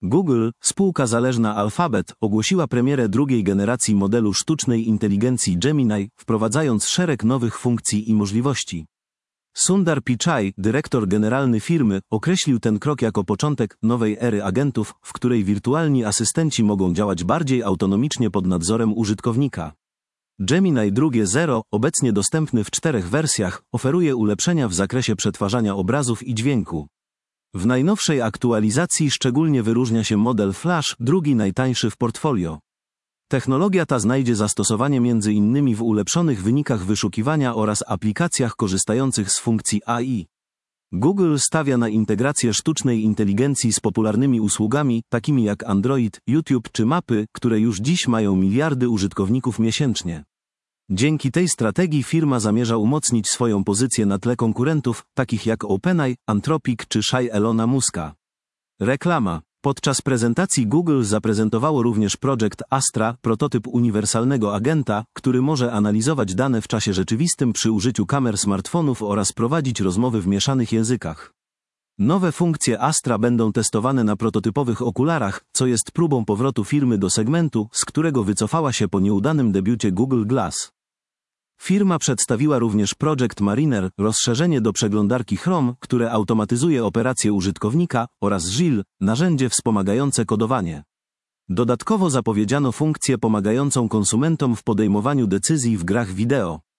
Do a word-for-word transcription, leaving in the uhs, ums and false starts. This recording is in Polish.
Google, spółka zależna Alphabet, ogłosiła premierę drugiej generacji modelu sztucznej inteligencji Gemini, wprowadzając szereg nowych funkcji i możliwości. Sundar Pichai, dyrektor generalny firmy, określił ten krok jako początek nowej ery agentów, w której wirtualni asystenci mogą działać bardziej autonomicznie pod nadzorem użytkownika. Gemini dwa zero, obecnie dostępny w czterech wersjach, oferuje ulepszenia w zakresie przetwarzania obrazów i dźwięku. W najnowszej aktualizacji szczególnie wyróżnia się model Flash, drugi najtańszy w portfolio. Technologia ta znajdzie zastosowanie między innymi w ulepszonych wynikach wyszukiwania oraz aplikacjach korzystających z funkcji A I. Google stawia na integrację sztucznej inteligencji z popularnymi usługami, takimi jak Android, YouTube czy mapy, które już dziś mają miliardy użytkowników miesięcznie. Dzięki tej strategii firma zamierza umocnić swoją pozycję na tle konkurentów, takich jak OpenAI, Anthropic czy Shay Elona Muska. Reklama. Podczas prezentacji Google zaprezentowało również Project Astra, prototyp uniwersalnego agenta, który może analizować dane w czasie rzeczywistym przy użyciu kamer smartfonów oraz prowadzić rozmowy w mieszanych językach. Nowe funkcje Astra będą testowane na prototypowych okularach, co jest próbą powrotu firmy do segmentu, z którego wycofała się po nieudanym debiucie Google Glass. Firma przedstawiła również Project Mariner, rozszerzenie do przeglądarki Chrome, które automatyzuje operacje użytkownika, oraz Gil, narzędzie wspomagające kodowanie. Dodatkowo zapowiedziano funkcję pomagającą konsumentom w podejmowaniu decyzji w grach wideo.